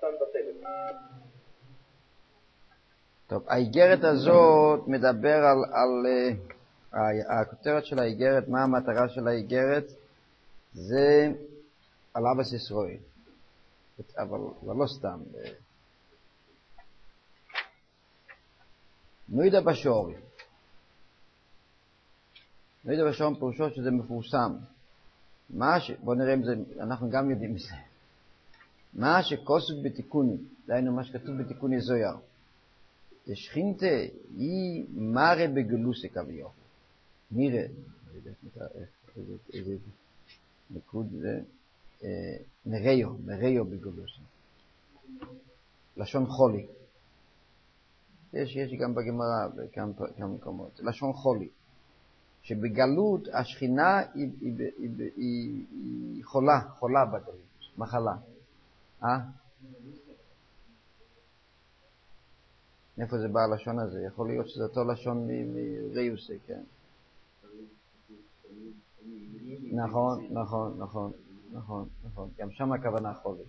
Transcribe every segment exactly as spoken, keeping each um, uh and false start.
סתם בטלת. טוב, האיגרת הזאת מדבר על, על uh, הכותרת של האיגרת, מה המטרה של האיגרת? זה על אבא ישראל, אבל, אבל לא סתם. נוידה בשור. נוידה בשור פירושו שזה מפורסם. מה ש... בוא נראה אם זה, אנחנו גם יודעים מזה. מה שכוסף בתיקוני, דהיינו מה שכתוב בתיקוני זויר. שכינתה היא מראה בגלוסי כביו. מירה, איזה נקוד זה, מריו, מריו בגלוסי. לשון חולי. יש, יש גם בגמרא בכמה מקומות. לשון חולי. שבגלות השכינה היא, היא, היא, היא, היא חולה, חולה בגלות, מחלה. אה? מאיפה זה בא הלשון הזה? יכול להיות שזה אותו לשון מריוסי, כן? נכון, נכון, נכון, נכון, נכון. גם שם הכוונה חולי.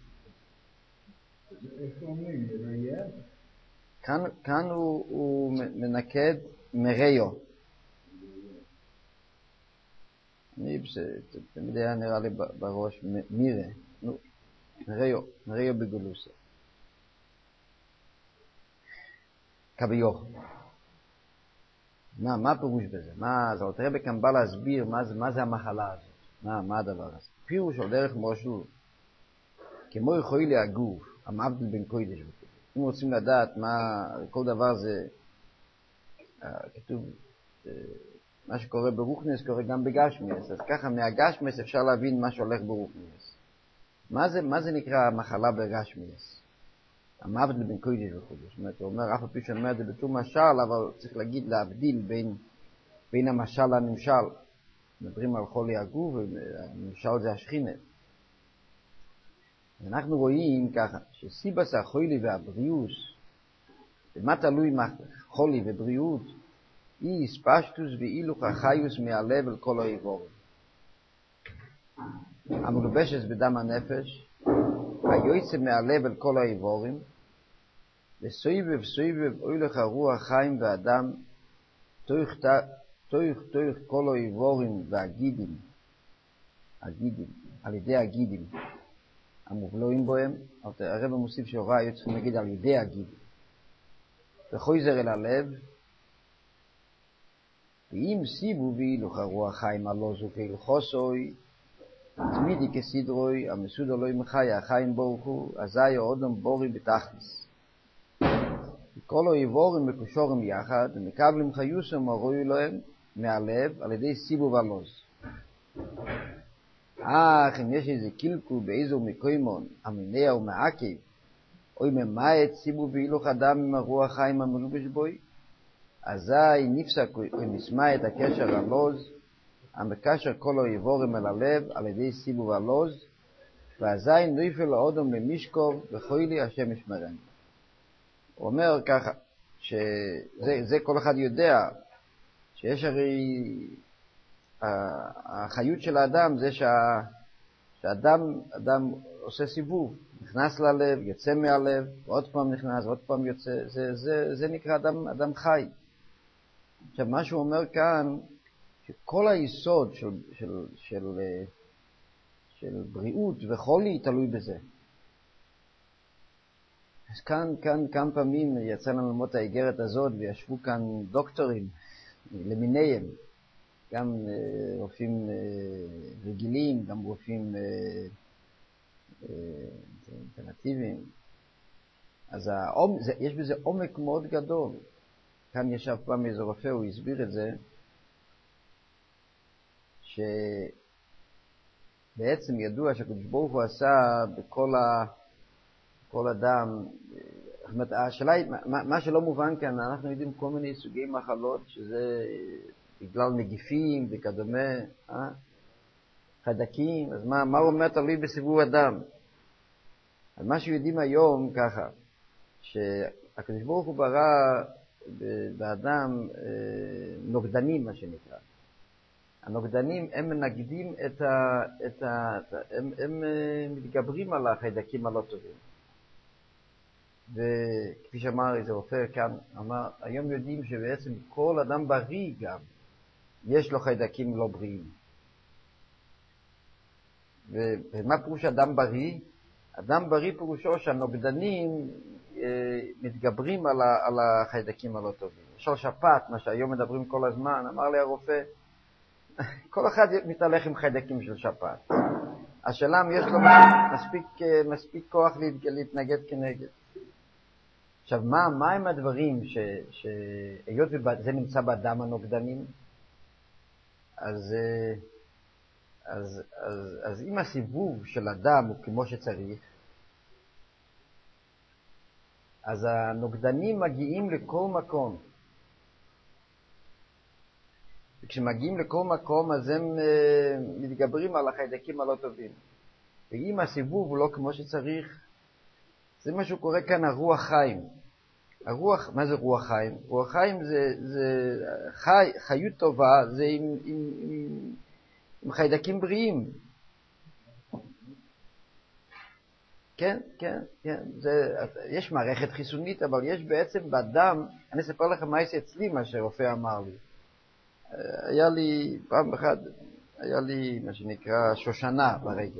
כאן, כאן הוא, הוא מנקד מריו. אני תמיד היה נראה לי בראש מירה. נו, מריו, מריו בגולוסה. כביוך. מה, מה הפירוש בזה? מה, זה תראה בכאן בא להסביר מה זה, מה זה המחלה הזאת. מה, מה הדבר הזה? פירוש על דרך מושל. כמו יכולים להגוף, המבדיל בין קודש. אם רוצים לדעת מה, כל דבר זה, כתוב, מה שקורה ברוחניאס קורה גם בגשמיאס. אז ככה מהגשמיאס אפשר להבין מה שהולך ברוחניאס. מה זה, מה זה נקרא מחלה בגשמיאס? המבדיל בין קודש וקודש. זאת אומרת, הוא אומר, אף על פי שאני אומר את זה בתור משל, אבל צריך להגיד, להבדיל בין, בין המשל לנמשל. מדברים על חולי הגוף, והנמשל זה השכינה. אנחנו רואים ככה, שסיבס החולי והבריאות, ומה תלוי חולי ובריאות, היא ספשטוס ואילוך החיוס מהלב אל כל האיבורים. המלובשת בדם הנפש, היועצת מהלב אל כל האיבורים, וסויבב סויבב אילוך הרוח חיים ואדם, תויך תויך תויך כל האיבורים והגידים, הגידים, על ידי הגידים, המובלואים בהם, הרב מוסיף שהוראה היו צריכים להגיד על ידי הגידים. וחויזר אל הלב, ואם סיבו ואילוך הרוח חיים הלא זוכי לחוסוי, תמידי כסדרוי, המסוד אלוהים מחיה, החיים בורחו, אזי האודם בורי בתכלס. כל האיבורים מקושרים יחד, ומקבלים חיוסם הרוי להם מהלב, על ידי סיבו ולוז. אך אם יש איזה קילקול באיזו מקוימון, המניע ומעקב, או אם ממעט סיבו ואילוך אדם עם הרוח חיים המלובש בוי, אזי נפסק או נשמע את הקשר הלוז, המקשר כל האיבורים אל הלב על ידי סיבו ולוז, ואזי נויפל האודם למשקוב וחוילי השם ישמרן. הוא אומר ככה, שזה זה כל אחד יודע, שיש הרי החיות של האדם זה שה, שהאדם אדם עושה סיבוב, נכנס ללב, יוצא מהלב, ועוד פעם נכנס, ועוד פעם יוצא, זה, זה, זה נקרא אדם, אדם חי. עכשיו מה שהוא אומר כאן, שכל היסוד של, של, של, של בריאות וחולי תלוי בזה. אז כאן, כאן כמה פעמים יצא לנו ללמוד את האיגרת הזאת, וישבו כאן דוקטורים למיניהם, גם אה, רופאים אה, רגילים, גם רופאים אה, אה, אלטרנטיביים. אז העומק, זה, יש בזה עומק מאוד גדול. כאן ישב פעם איזה רופא, הוא הסביר את זה, שבעצם ידוע שהקדוש ברוך הוא עשה בכל ה... כל אדם, זאת אומרת, השאלה היא, מה, מה שלא מובן כאן, אנחנו יודעים כל מיני סוגי מחלות, שזה בגלל נגיפים וכדומה, אה? חדקים, אז מה, מה הוא אומר תלוי בסיבוב אדם? אז מה שיודעים היום ככה, שהקדוש ברוך הוא ברא באדם נוגדנים, מה שנקרא. הנוגדנים הם מנגדים את ה... את ה הם, הם מתגברים על החיידקים הלא טובים. וכפי שאמר איזה רופא כאן, אמר, היום יודעים שבעצם כל אדם בריא גם, יש לו חיידקים לא בריאים. ומה פירוש אדם בריא? אדם בריא פירושו שהנוגדנים אה, מתגברים על, ה, על החיידקים הלא טובים. למשל שפעת, מה שהיום מדברים כל הזמן, אמר לי הרופא, כל אחד מתהלך עם חיידקים של שפעת. השאלה אם יש לו מספיק, מספיק כוח להתנגד כנגד. עכשיו, מה, מה הם הדברים שהיות וזה נמצא באדם הנוגדנים? אז, אז, אז, אז אם הסיבוב של אדם הוא כמו שצריך, אז הנוגדנים מגיעים לכל מקום. וכשמגיעים לכל מקום, אז הם uh, מתגברים על החיידקים הלא טובים. ואם הסיבוב הוא לא כמו שצריך, זה מה שקורה כאן, הרוח חיים. הרוח, מה זה רוח חיים? רוח חיים זה, זה חי, חיות טובה, זה עם, עם, עם, עם חיידקים בריאים. כן, כן, כן. זה, יש מערכת חיסונית, אבל יש בעצם באדם, אני אספר לכם מה יש אצלי, מה שרופא אמר לי. היה לי, פעם אחת, היה לי מה שנקרא שושנה ברגל.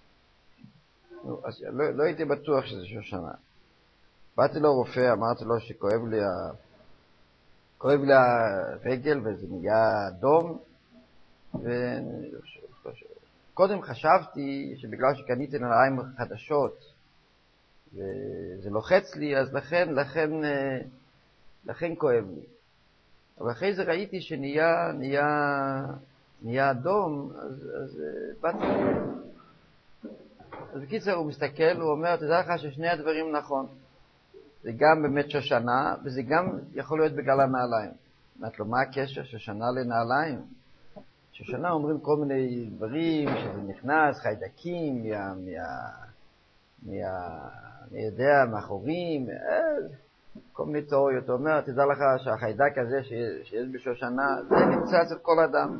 אז לא, לא הייתי בטוח שזה שושנה. באתי לו רופא, אמרתי לו שכואב לי, ה... כואב לי הרגל וזה נהיה אדום. ו... קודם חשבתי שבגלל שקניתי נעליים חדשות וזה לוחץ לי, אז לכן, לכן, לכן כואב לי. אבל אחרי זה ראיתי שנהיה, נהיה, נהיה אדום, אז, אז באתי לו. אז בקיצר הוא מסתכל, הוא אומר, תדע לך ששני הדברים נכון. זה גם באמת שושנה, וזה גם יכול להיות בגלל הנעליים. אמרת לו, מה הקשר שושנה לנעליים? שושנה אומרים כל מיני דברים, שזה נכנס, חיידקים, מה, מה, מה, אני יודע, מאחורים, כל מיני תיאוריות. הוא אומר, תדע לך שהחיידק הזה שיש בשושנה, זה נמצא אצל כל אדם.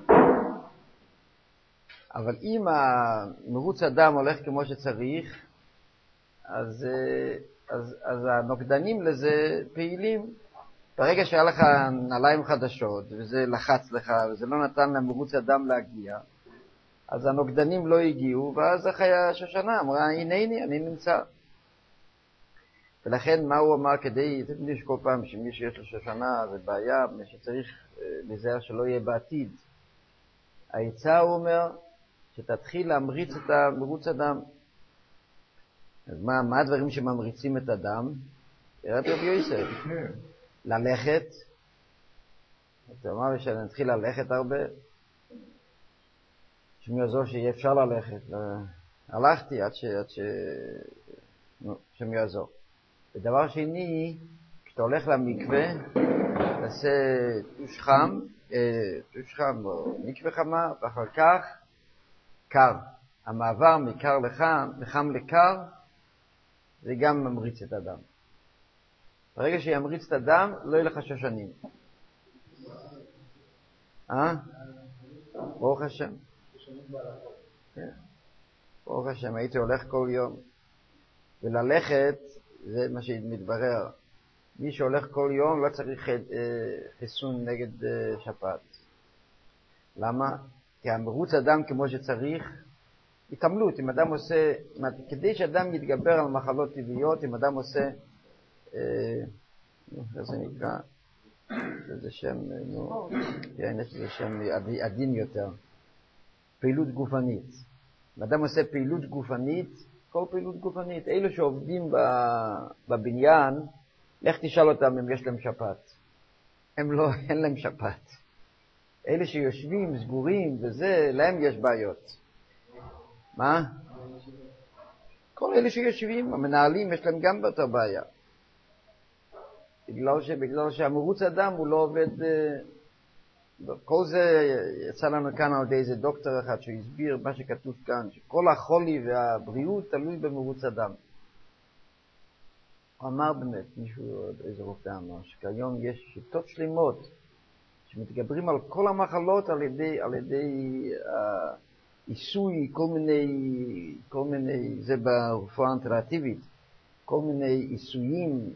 אבל אם מרוץ הדם הולך כמו שצריך, אז, אז, אז הנוגדנים לזה פעילים. ברגע שהיה לך נעליים חדשות, וזה לחץ לך, וזה לא נתן למרוץ הדם להגיע, אז הנוגדנים לא הגיעו, ואז החיה השושנה אמרה, הנה הנה, אני נמצא. ולכן מה הוא אמר כדי, אתם יודעים שכל פעם שמי שיש לו שושנה זה בעיה, שצריך לזהר שלא יהיה בעתיד. העצה הוא אומר, שתתחיל להמריץ את מרוץ הדם. אז מה, מה הדברים שממריצים את הדם? יראת רבי יוסף. ללכת. אתה אומר שנתחיל ללכת הרבה. שמי יעזור שיהיה אפשר ללכת. הלכתי עד ש... עד ש... נו, שמי יעזור. ודבר שני, כשאתה הולך למקווה, תעשה טוש חם, טוש חם או מקווה חמה, ואחר כך קר. המעבר מקר לחם, מחם לקר, זה גם ממריץ את הדם. ברגע שימריץ את הדם, לא יהיה לך שושנים. אה? ברוך השם. כן. ברוך השם, הייתי הולך כל יום. וללכת, זה מה שמתברר. מי שהולך כל יום לא צריך חיסון נגד שפעת. למה? כי המרוץ הדם כמו שצריך, התעמלות. אם אדם עושה, כדי שאדם יתגבר על מחלות טבעיות, אם אדם עושה, איך זה נקרא? זה שם, נו, כן, יש לזה שם עדין יותר. פעילות גופנית. אם אדם עושה פעילות גופנית, כל פעילות גופנית, אלו שעובדים בבניין, לך תשאל אותם אם יש להם שפעת. הם לא, אין להם שפעת. אלה שיושבים, סגורים וזה, להם יש בעיות. מה? כל אלה שיושבים, המנהלים, יש להם גם באותה בעיה. בגלל, ש, בגלל שהמרוץ הדם הוא לא עובד, כל זה יצא לנו כאן על ידי איזה דוקטור אחד שהסביר מה שכתוב כאן, שכל החולי והבריאות תלוי במרוץ הדם. הוא אמר באמת, מישהו, איזה רופא אמר, שכיום יש שיטות שלמות שמתגברים על כל המחלות על ידי, על ידי אה, עיסוי, כל מיני, כל מיני, זה ברפואה האלטרנטיבית, כל מיני עיסויים,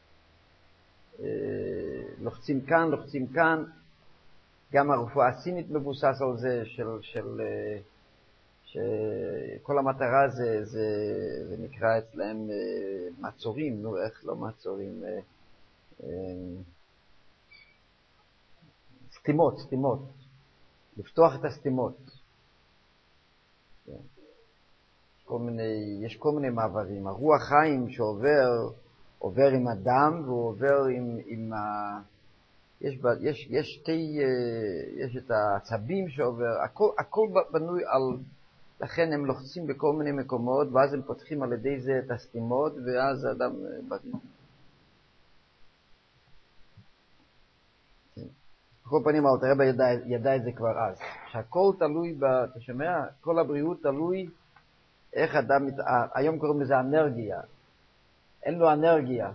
לוחצים כאן, לוחצים כאן. גם הרפואה הסינית מבוסס על זה, של, של, שכל המטרה זה, זה, זה נקרא אצלהם מעצורים, נו, איך לא מעצורים? סתימות, סתימות. לפתוח את הסתימות. כל מיני, יש כל מיני מעברים. הרוח חיים שעובר, עובר עם הדם, והוא עובר עם, עם ה... יש, יש, יש שתי, יש את העצבים שעובר, הכל, הכל בנוי על, לכן הם לוחצים בכל מיני מקומות, ואז הם פותחים על ידי זה את הסתימות, ואז האדם בריא. בכל פנים, אלתר רבי ידע, ידע את זה כבר אז. שהכל תלוי, ב, אתה שומע? כל הבריאות תלוי איך אדם, היום קוראים לזה אנרגיה. אין לו אנרגיה.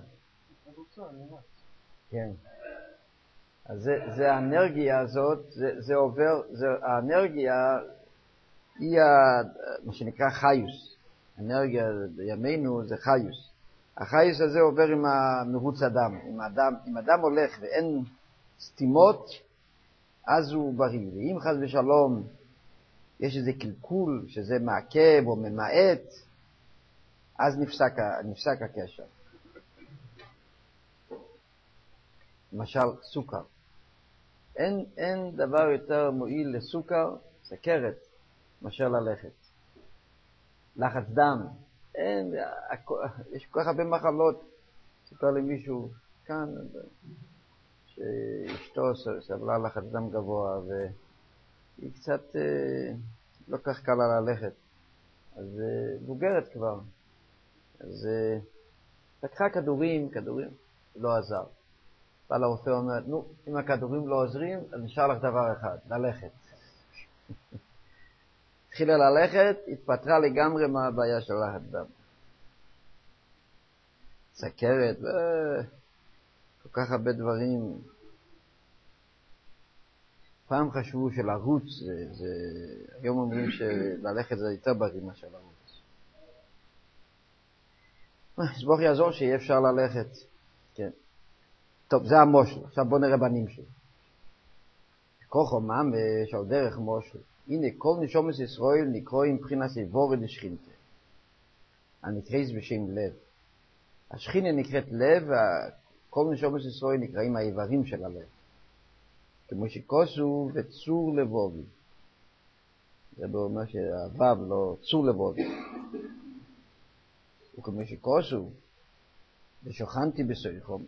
כן. אז זה, זה האנרגיה הזאת, זה, זה עובר, זה, האנרגיה היא ה, מה שנקרא חיוס. אנרגיה בימינו זה חיוס. החיוס הזה עובר עם המרוץ הדם. אם אדם, אם אדם הולך ואין סתימות, אז הוא בריא. ואם חס ושלום יש איזה קלקול שזה מעכב או ממעט, אז נפסק, נפסק הקשר. למשל, סוכר. אין, אין דבר יותר מועיל לסוכר, סכרת, מאשר ללכת. לחץ דם. אין, יש כל כך הרבה מחלות. סיפר לי מישהו כאן, שאשתו סבלה לחץ דם גבוה, והיא קצת לא כך קלה ללכת. אז בוגרת כבר. אז לקחה כדורים, כדורים, לא עזר. בא לרופא ואומרת, נו, אם הכדורים לא עוזרים, אז נשאר לך דבר אחד, ללכת. התחילה ללכת, התפטרה לגמרי מהבעיה של לחץ דם. סכרת, כל כך הרבה דברים. פעם חשבו שלרוץ, זה, זה, היום אומרים שללכת זה יותר בריא מאשר לרוץ. אז בוא יעזור שיהיה אפשר ללכת. כן. טוב, זה המושל. עכשיו בוא נראה בנים שלו. כוחו ממש על דרך מושל. הנה, כל נשומת ישראל נקרא עם בחינת איבורי דשכינתה. הנקראת בשם לב. השכינה נקראת לב, וכל נשומת ישראל נקראים האיברים של הלב. כמו שכוסו וצור לבובי. זה אומר שהוו לא צור לבובי. וכמו שכוסו ושוכנתי בסויכום.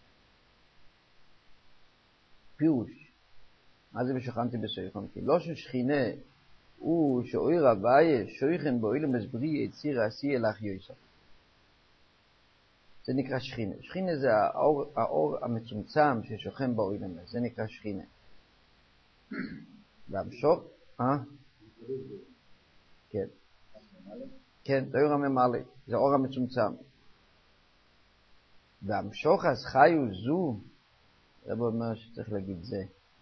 פירוש. מה זה ושוכנתי בסויכום? כי לא ששכינה הוא שאויר הוויה שויכן באוילם הסברי יציר עשי אלך יויסף. זה נקרא שכינה. שכינה זה האור, האור המצומצם ששוכן באוילם. זה נקרא שכינה. והמשוך, אה? כן. כן, זה אור הממלא. זה אור המצומצם. והמשוך אז חיו זו, זה אומר שצריך להגיד זה.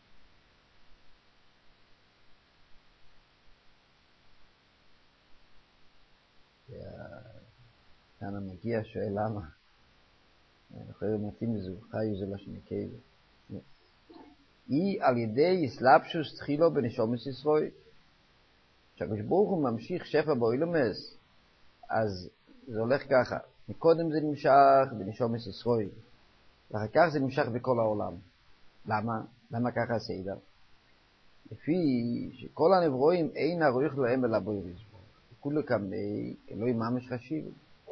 כאן המגיע שואל למה. אנחנו מתאים לזה, חיו זה לשון כאילו. היא על ידי אסלאפשוס תחילו בנשומת ישראל. כשהקדוש ברוך הוא ממשיך שפע באילומס, אז זה הולך ככה. מקודם זה נמשך בנשומת ישראל. ואחר כך זה נמשך בכל העולם. למה? למה ככה הסדר? לפי שכל הנברואים אין הרוח להם אלא בויריס. כולו כמי, כלא ממש חשיב.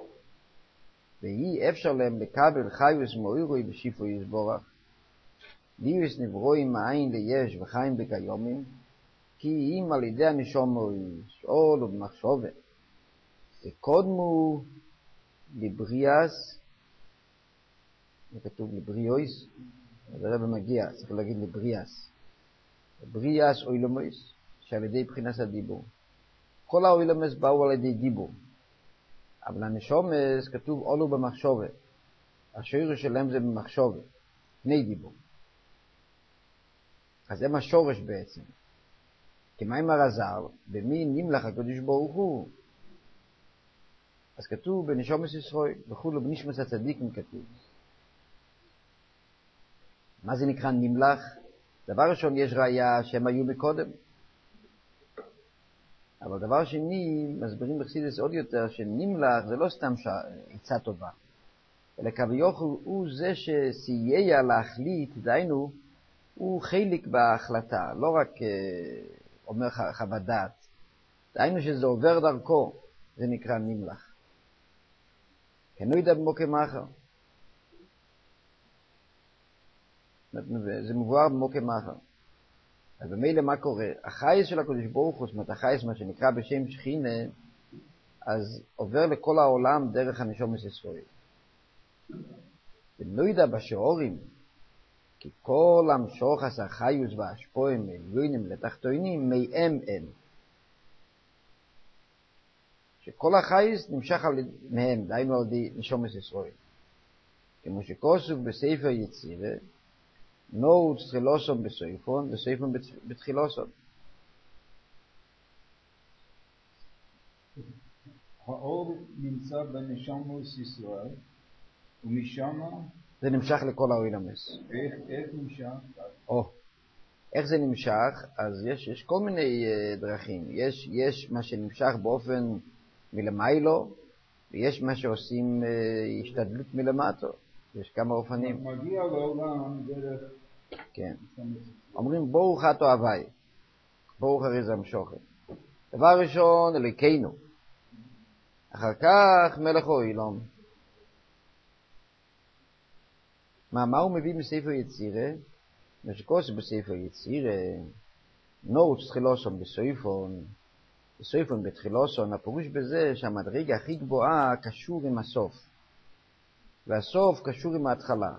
והיא אפשר להם לקבל חיוס מאוירוי בשיפו יסבורך. ליוס נברואים מעין ליש וחיים בקיומים, כי אם על ידי הנשומו ישאול ובמחשבה. וקודמו לבריאס, זה כתוב לבריאויס, זה רב מגיע, צריך להגיד לבריאס. לבריאס אוילומויס, שעל ידי בחינת הדיבור. כל האוילומס באו על ידי דיבור. אבל הנשומס כתוב אולו במחשבה. השורש שלהם זה במחשבה, פני דיבור. אז זה מה שורש בעצם. כמים הרז"ל, במי נמלך הקדוש ברוך הוא. אז כתוב בנשומת ישראל, וכולו בנשמת הצדיקים כתוב. מה זה נקרא נמלח? דבר ראשון, יש ראיה שהם היו מקודם. אבל דבר שני, מסבירים בחסידות עוד יותר, שנמלח זה לא סתם עצה טובה, אלא כביכול הוא זה שסייע להחליט, דהיינו, הוא חלק בהחלטה, לא רק אומר חוות דעת. דהיינו שזה עובר דרכו, זה נקרא נמלח. כנו ידע במוקם אחר. זה מבואר במוקם אחר. אז במילא מה קורה? החייס של הקדוש ברוך הוא, זאת אומרת החייס מה שנקרא בשם שכינה, אז עובר לכל העולם דרך הנשומת ישראל. כנו ידע בשיעורים, כי כל המשוך עשה חיוס והשפועים עליונים לתחתונים מהם הם. שכל החייס נמשך על מהם, דהיינו על די נשומת ישראל. כמו שכוסוף בספר יצירה, נורות תחילוסון בסויפון, וסויפון בתחילוסון. האור נמצא בנשומת ישראל, ומשם זה נמשך לכל האילומס. איך, איך נמשך? או, איך זה נמשך? אז יש, יש כל מיני uh, דרכים. יש, יש מה שנמשך באופן מלמיילו, ויש מה שעושים uh, השתדלות מלמטו. יש כמה אופנים. מגיע לעולם דרך... כן. אומרים ברוך אתה אוהבי, ברוך הריזה המשוכן. דבר ראשון, אלוהינו. אחר כך מלך העולם. מה, מה הוא מביא מספר יצירה? מה שקורס בספר יצירה, נורות תחילוסון בסויפון, בסויפון בתחילוסון, הפירוש בזה שהמדרגה הכי גבוהה קשור עם הסוף, והסוף קשור עם ההתחלה.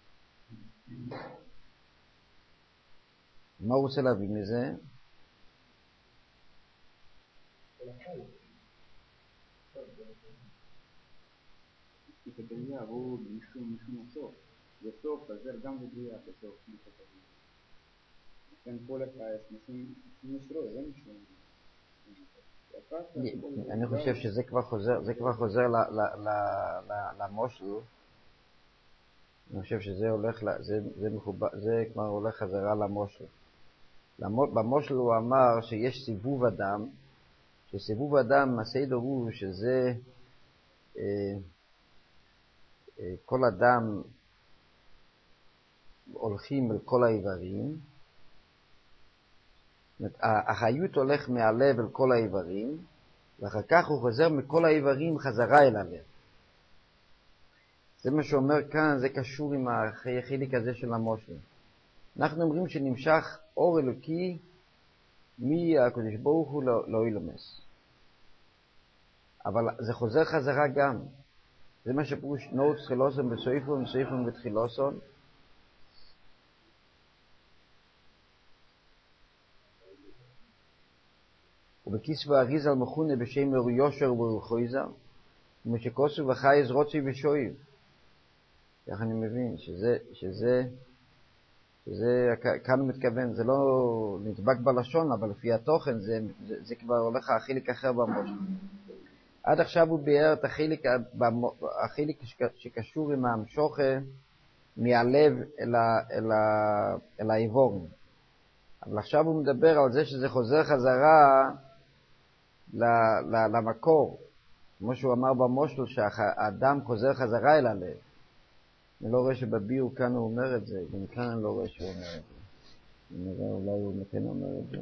מה הוא רוצה להבין מזה? כתביה הוא משום משום הסוף. בסוף, אז זה גם בגריעה בסוף. לכן כל החייס משום משרו, זה משום. אני חושב שזה כבר חוזר, זה כבר חוזר למושל. אני חושב שזה הולך, זה כבר הולך חזרה למושל. במושל הוא אמר שיש סיבוב אדם, שסיבוב אדם, הסדר הוא שזה כל אדם הולכים אל כל האיברים, החיות הולך מהלב אל כל האיברים, ואחר כך הוא חוזר מכל האיברים חזרה אל הלב. זה מה שאומר כאן, זה קשור עם החלק הזה של המושל. אנחנו אומרים שנמשך אור אלוקי מהקדוש ברוך הוא לאילומס. אבל זה חוזר חזרה גם. זה מה שפרוש נורות תחילוסון בסויפון, בסויפון בתחילוסון. ובכיס והאריזל מכונה בשם אור יושר ורוחויזה, כמו שכוסו וחייז רוצי ושואיב. כך אני מבין שזה, שזה, שזה, כאן הוא מתכוון, זה לא נדבק בלשון, אבל לפי התוכן זה, זה, זה כבר הולך החלק אחר במושל. עד עכשיו הוא ביאר את החלק, החלק שקשור עם המשוכן מהלב אל, אל, אל האיבורן. אבל עכשיו הוא מדבר על זה שזה חוזר חזרה למקור. כמו שהוא אמר במושל שהאדם חוזר חזרה אל הלב. אני לא רואה שבביור כאן הוא אומר את זה, גם כאן אני לא רואה שהוא אומר את זה. אני נראה אולי הוא כן אומר את זה.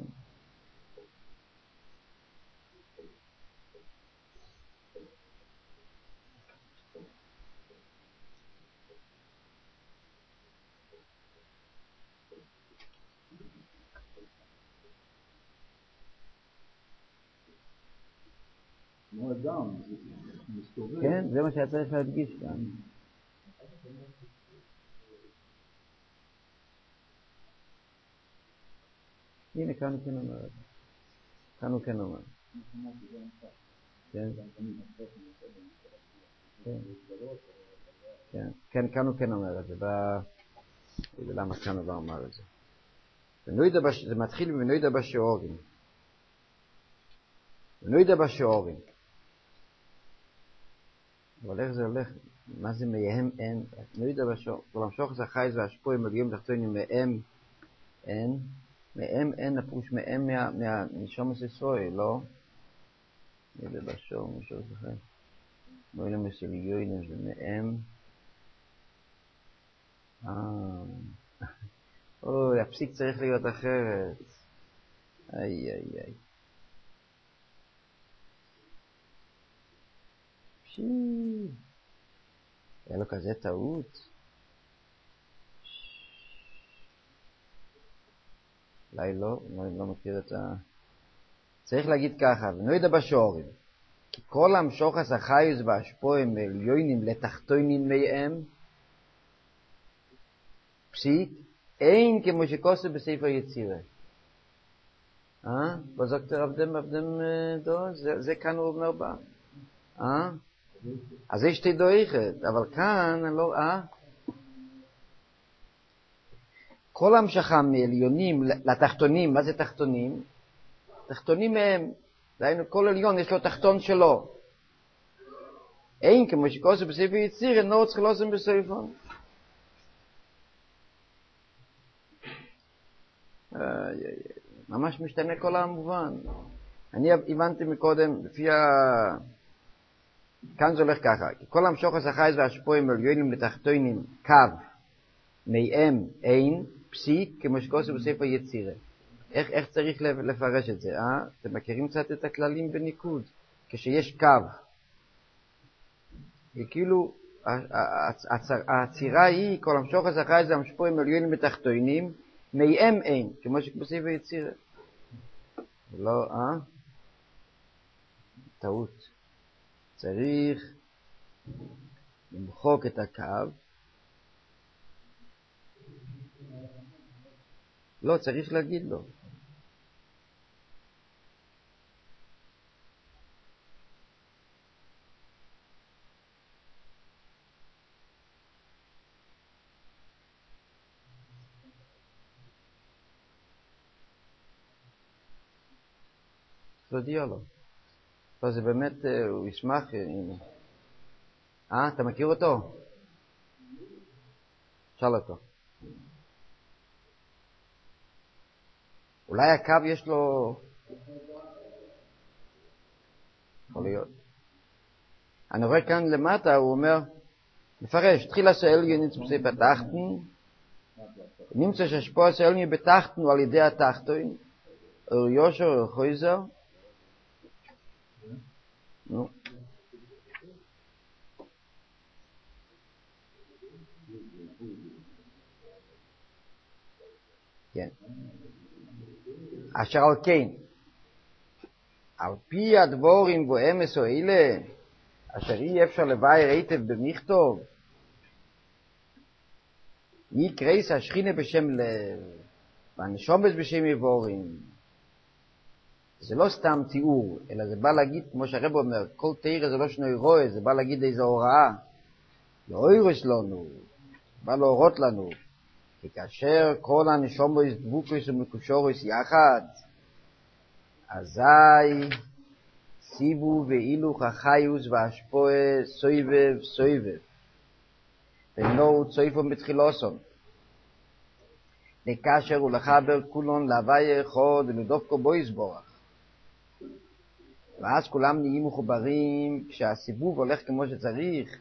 כמו אדם, זה מסתובב. כן, זה מה שהיה צריך להדגיש כאן. הנה, כאן הוא כן אומר את זה. כאן הוא כן אומר. כן. כן, כן, כאן הוא כן אומר את זה. למה כאן הוא לא אומר את זה? זה מתחיל בנוידה בשיעורים. בנוידה בשיעורים. אבל איך זה הולך? מה זה מהם אין? לא יודע בשור. כל המשוך זה החייז והשפועים מגיעים תחתונים מהם אין. מהם אין, הפרוש מהם מהנשום ישראל, לא? לא יודע בשור, משור זה חייז. מוילה מסליגיונים זה מהם. אה... אוי, הפסיק צריך להיות אחרת. איי, איי, איי. פשי. היה לו כזה טעות. אולי לא, אני לא מכיר את ה... צריך להגיד ככה, ונוידע בשורים. כי כל המשוחס החיוס והשפועים עליונים לתחתונים מהם, פסיק, אין כמו שכוסו בספר יצירה. אה? בזאת רבדם, רבדם דו, זה, זה כאן הוא אומר בה. אה? אז יש שתי דויכת, אבל כאן, לא, אה? כל המשכה מעליונים לתחתונים, מה זה תחתונים? תחתונים הם, דהיינו כל עליון יש לו תחתון שלו. אין כמו שכוסו בספר יצירה, לא צריך לוסם בספר. ממש משתנה כל המובן. אני הבנתי מקודם, לפי ה... כאן זה הולך ככה, כי כל המשוחס החייז והשפועים עליונים לתחתונים קו מהם אין פסיק כמו שכוסו בספר יצירה. איך, איך צריך לפרש את זה, אה? אתם מכירים קצת את הכללים בניקוד? כשיש קו, וכאילו העצירה היא כל המשוחס החייז והשפועים עליונים לתחתונים מהם אין, כמו שבספר יצירה. לא, אה? טעות. צריך למחוק את הקו. לא, צריך להגיד לו. תודיע לו. לא, זה באמת, הוא ישמח. אה, אתה מכיר אותו? שאל אותו. אולי הקו יש לו... יכול להיות. אני רואה כאן למטה, הוא אומר, מפרש, תחילה שאלגי נצפסי בתחתן, נמצא שהשפוע שאלגי בתחתן הוא על ידי התחתן, אור יושר, אור חויזר, נו. כן. אשר על כן, על פי הדבורים ואמס או אלה, אשר אי אפשר לבאר היטב במכתוב, אי קרייס השכינה בשם לב, והנשומס בשם יבורים. זה לא סתם תיאור, אלא זה בא להגיד, כמו שהרב אומר, כל תאיר זה לא שנוי רואה, זה בא להגיד איזו הוראה. לא אירוס לנו, בא להורות לנו, כי כאשר כל הנשומס דבוקוס ומקושרוס יחד, אזי סיבו ואילוך החיוס והשפועה סויבב סויבב, ונו צויפון בתחילוסון. לקשר ולחבר כולון להוויה אחד ולדופקו בו יסבורך. ואז כולם נהיים מחוברים, כשהסיבוב הולך כמו שצריך,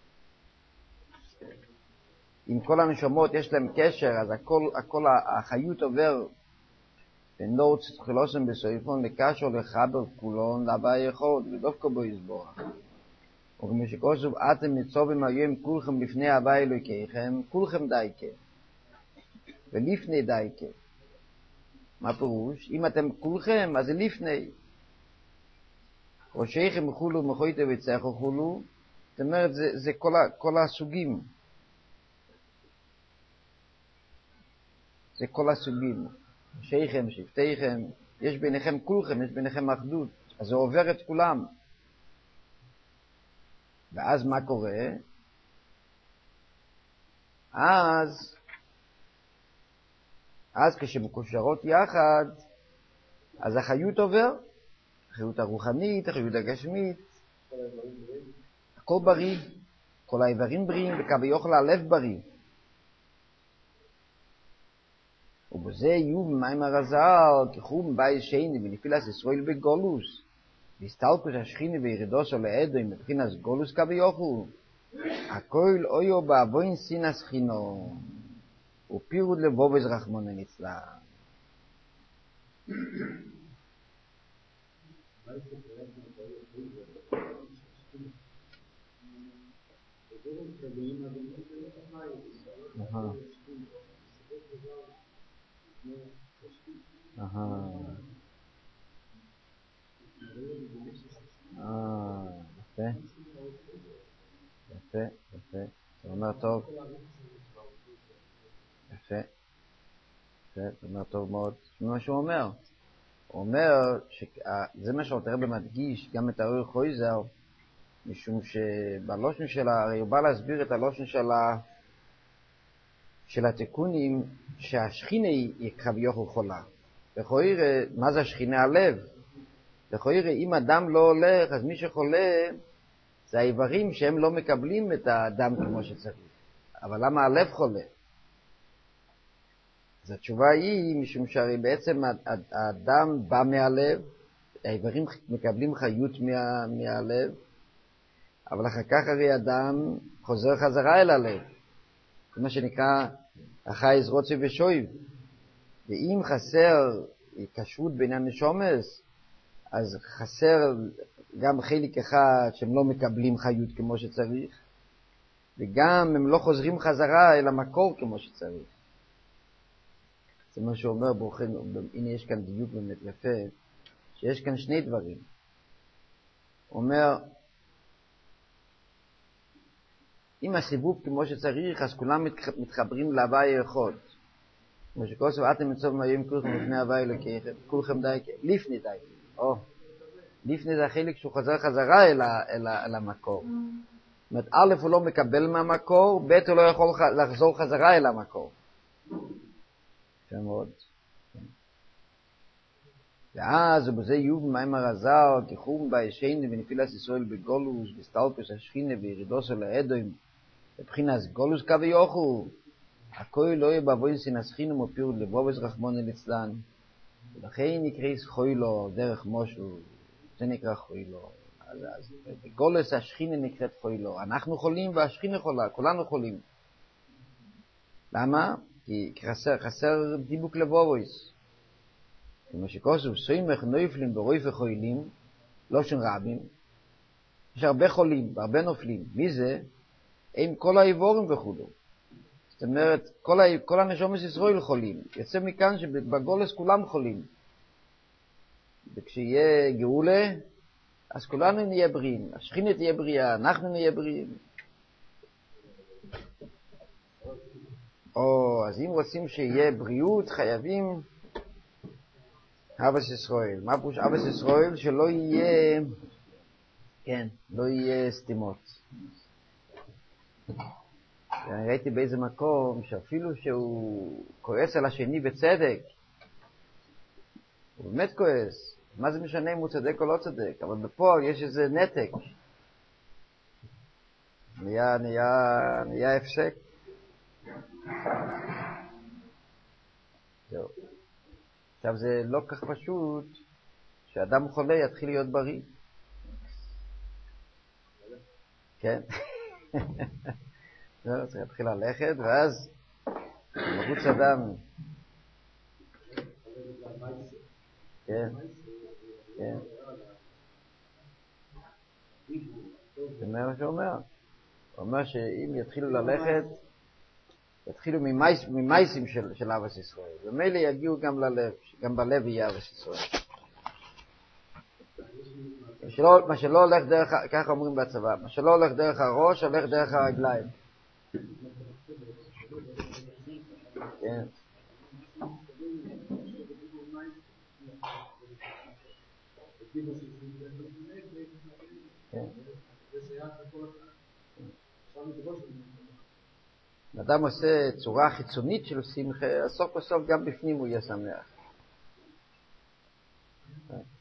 עם כל הנשומות יש להם קשר, אז הכל, הכל החיות עובר, ונור צחילוסם בסויפון, לקשר לחבר כולון להוויה אחד ולדופקו בו יסבורך. וכמו שכוסוב, אתם מצובים היום כולכם לפני הוויה אלוהיכם, כולכם דייקה. ולפני דייקה. מה פירוש? אם אתם כולכם, אז זה לפני. ראשיכם חולו מחויטה וצחו חולו, זאת אומרת, זה, זה כל, ה, כל הסוגים. זה כל הסוגים. ראשיכם, שבטיכם, יש ביניכם כולכם, יש ביניכם אחדות. אז זה עובר את כולם. ואז מה קורה? אז, אז כשמקושרות יחד, אז החיות עובר. החיות הרוחנית, החיות הגשמית. הכל בריא, כל האיברים בריאים, וכביכול הלב בריא. ובזה יהיו במאמר הז"ל, כחורבן בית שני ונפילת ישראל בגולוס, והסתלקות השכינה וירידוסו לאדום מבחינת גולוס כביכול, הכל אויו בעוון שנאת חינם, ופירוד לבובז רחמנא ליצלן. אהה. אהה. אה, יפה. יפה, יפה. זה אומר טוב. יפה. יפה, זה אומר טוב מאוד. זה מה שהוא אומר. הוא אומר שזה מה שאתה רואה במדגיש, גם את האור חויזר, משום שבלושן שלה, הרי הוא בא להסביר את הלושן שלה, של התיקונים, שהשכינה היא כביכול חולה. לכאורה, מה זה השכינה? הלב. לכאורה, אם אדם לא הולך, אז מי שחולה, זה האיברים שהם לא מקבלים את האדם כמו שצריך. אבל למה הלב חולה? אז התשובה היא, משום שהרי בעצם האדם בא מהלב, האיברים מקבלים חיות מה, מהלב, אבל אחר כך הרי האדם חוזר חזרה אל הלב. זה מה שנקרא החייז רוצה ושויב. ואם חסר קשרות בין הנשומס, אז חסר גם חלק אחד שהם לא מקבלים חיות כמו שצריך, וגם הם לא חוזרים חזרה אל המקור כמו שצריך. זה מה שאומר בוחן, הנה יש כאן דיוק באמת יפה, שיש כאן שני דברים. הוא אומר, אם הסיבוב כמו שצריך, אז כולם מתחברים להווי אחד. כמו שכוסו, אתם מצוב מהיום כולכם לפני הווי אלוקיכם, כולכם די, לפני די. או, לפני זה החלק שהוא חזר חזרה אל, אל, אל המקור. זאת אומרת, א' הוא לא מקבל מהמקור, ב' הוא לא יכול לחזור חזרה אל המקור. יפה מאוד. ואז ובזה יהיו במאמר הז"ל, כחורבן בית שני ונפילת ישראל בגולוס, והסתלקות השכינה וירידוסו לאדום, מבחינת גולוס כביכול, הכל לא יהיה בעוון שנאת חינם ופירוד לבובז רחמנא ליצלן, ולכן נקרא חוילו דרך משהו, זה נקרא חוילו. אז, אז בגולוס השכינה נקראת חוילו. אנחנו חולים והשכינה חולה, כולנו חולים. למה? כי חסר, חסר דיבוק לבובויס. כמו שכוסו, סוימך נויפלים ברוי וחוילים, לא שון רבים. יש הרבה חולים, הרבה נופלים. מי זה? הם כל האיבורים וכולו. זאת אומרת, כל, ה... כל הנשומות ישראל חולים. יוצא מכאן שבגולס כולם חולים. וכשיהיה גאולה, אז כולנו נהיה בריאים. השכינה תהיה בריאה, אנחנו נהיה בריאים. או, אז אם רוצים שיהיה בריאות, חייבים אבס ישראל. מה פירוש אבס ישראל? שלא יהיה, כן, לא יהיה סתימות. אני ראיתי באיזה מקום שאפילו שהוא כועס על השני בצדק, הוא באמת כועס. מה זה משנה אם הוא צדק או לא צדק? אבל בפועל יש איזה נתק. נהיה, נהיה, נהיה הפסק. זהו. עכשיו זה לא כך פשוט שאדם חולה יתחיל להיות בריא. כן. זהו, צריך להתחיל ללכת, ואז מחוץ אדם. כן. כן. זה מה שהוא אומר. הוא אומר שאם יתחילו ללכת, יתחילו ממייס, ממייסים של, של אבס ישראל. ומילא יגיעו גם ללב, גם בלב יהיה אבס ישראל. שלא, מה שלא הולך דרך, ככה אומרים בצבא, מה שלא הולך דרך הראש, הולך דרך הרגליים. כן. כן. אדם עושה צורה חיצונית של שמחה, סוף בסוף גם בפנים הוא יהיה שמח.